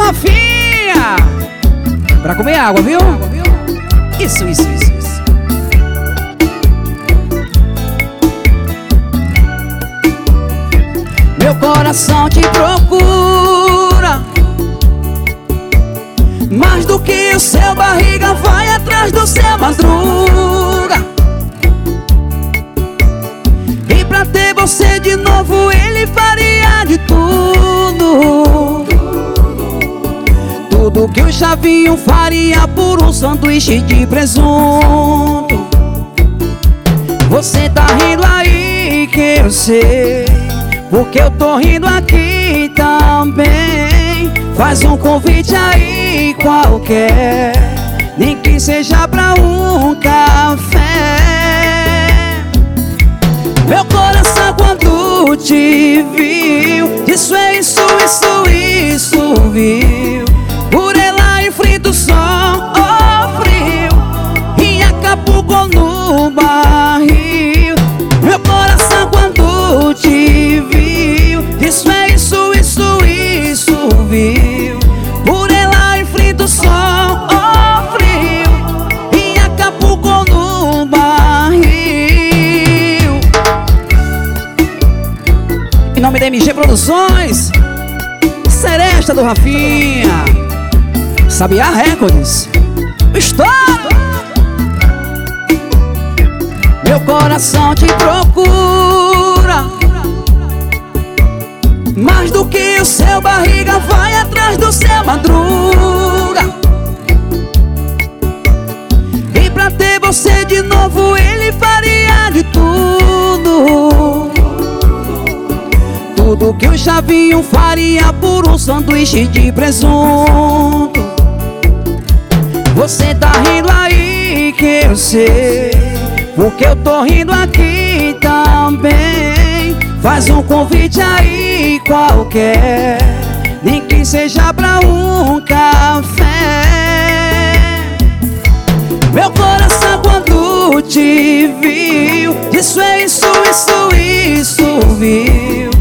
Rafinha, pra comer água, viu? Isso. Meu coração te procura, mais do que o seu barriga vai atrás do seu madruga. E pra ter você de novo ele faria de tudo. Tudo que o Chavinho faria por um sanduíche de presunto. Você tá rindo aí que eu sei, porque eu tô rindo aqui também. Faz um convite aí qualquer, nem que seja pra um café. Meu coração quando te viu, isso viu. Por ela enfrenta o sol ou frio, e Acapulco no barril. Meu coração quando te viu, isso viu. Por ela enfrenta o sol ou frio, e Acapulco no barril. Em nome da MG Produções, Seresta do Rafinha, Sabiá Records, Estado. Meu coração te procura, mais do que o seu barriga vai atrás do seu madruga. E pra ter você de novo ele faria de tudo. Tudo que o Chavinho faria por um sanduíche de presunto. Você tá rindo aí que eu sei, porque eu tô rindo aqui também. Faz um convite aí qualquer, nem que seja pra um café. Meu coração quando te viu, isso viu.